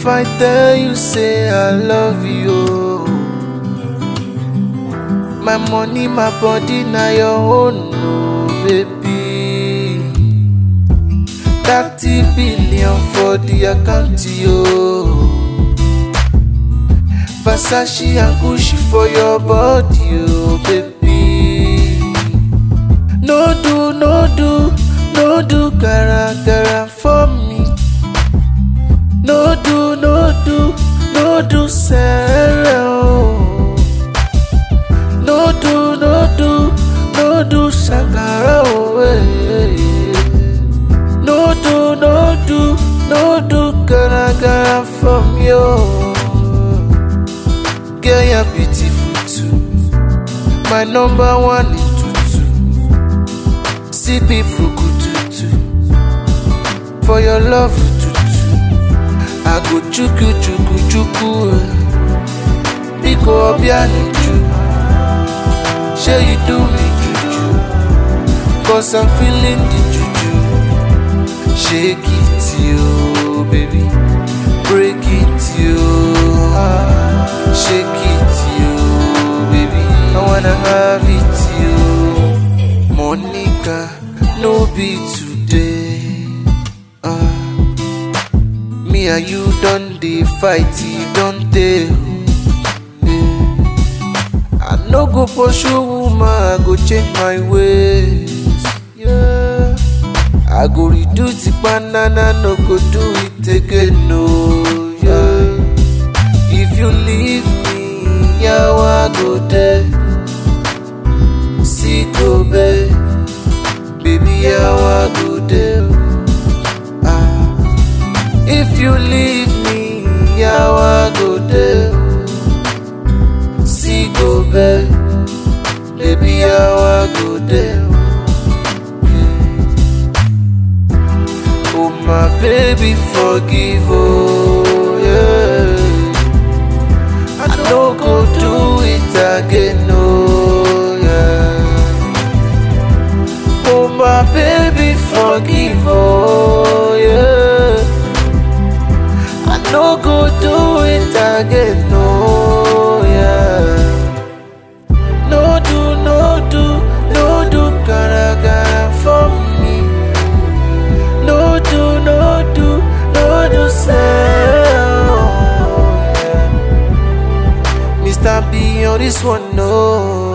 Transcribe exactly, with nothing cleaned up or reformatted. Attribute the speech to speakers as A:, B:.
A: I tell you say I love you, my money, my body, now your own, no baby. Thirty billion for the account, yo. Versace and Gucci for your body, oh baby. No do, no do, no do, gara gara for me. No do, no do, no do, Sarah. Oh. No do, no do, no do, Shakara. Oh, eh. No do, no do, no do, gara gara for me. Oh. Girl, you're beautiful too. My number one in tutu. C P Prokututu. For your love tutu. I go chuku chuku chuku. Biko obianuju. Sure you do me juju. Cause I'm feeling the juju. Shake it you, baby. Break it you. Shake it you, baby. I wanna have it you. Monica, no be today. Uh, me and you done the fight, you don't tell. Yeah. I no go pursue woman, I go change my ways. Yeah. I go reduce the banana, no go do it again, no. Yeah. If you leave me, yeah, I go there. See go babe, baby, yeah, I go there. Ah. If you leave me, yeah, I go there. See go babe, baby, yeah, I go there. Yeah. Oh my baby, forgive, oh yeah. No go do it again, no, yeah. Oh my baby, forgive, oh yeah. I no go do it again, no, yeah. No do, no do, no do, gara gara for me. No do, no do, no do, say. Mister B on this one, no.